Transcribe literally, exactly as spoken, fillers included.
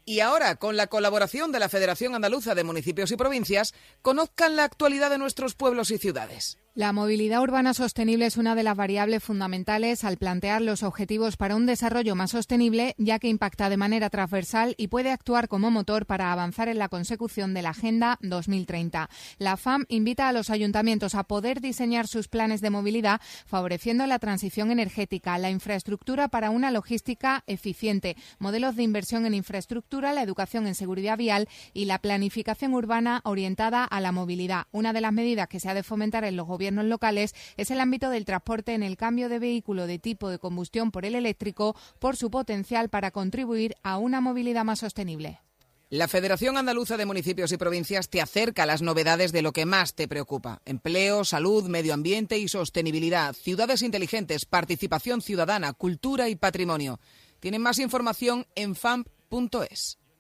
Y ahora, con la colaboración de la Federación Andaluza de Municipios y Provincias, conozcan la actualidad de nuestros pueblos y ciudades. La movilidad urbana sostenible es una de las variables fundamentales al plantear los objetivos para un desarrollo más sostenible, ya que impacta de manera transversal y puede actuar como motor para avanzar en la consecución de la Agenda dos mil treinta. La F A M invita a los ayuntamientos a poder diseñar sus planes de movilidad, favoreciendo la transición energética, la infraestructura para una logística eficiente, modelos de inversión en infraestructura, la educación en seguridad vial y la planificación urbana orientada a la movilidad. Una de las medidas que se ha de fomentar en los gobiernos locales es el ámbito del transporte en el cambio de vehículo de tipo de combustión por el eléctrico por su potencial para contribuir a una movilidad más sostenible. La Federación Andaluza de Municipios y Provincias te acerca a las novedades de lo que más te preocupa. Empleo, salud, medio ambiente y sostenibilidad, ciudades inteligentes, participación ciudadana, cultura y patrimonio. Tienen más información en F A M punto es.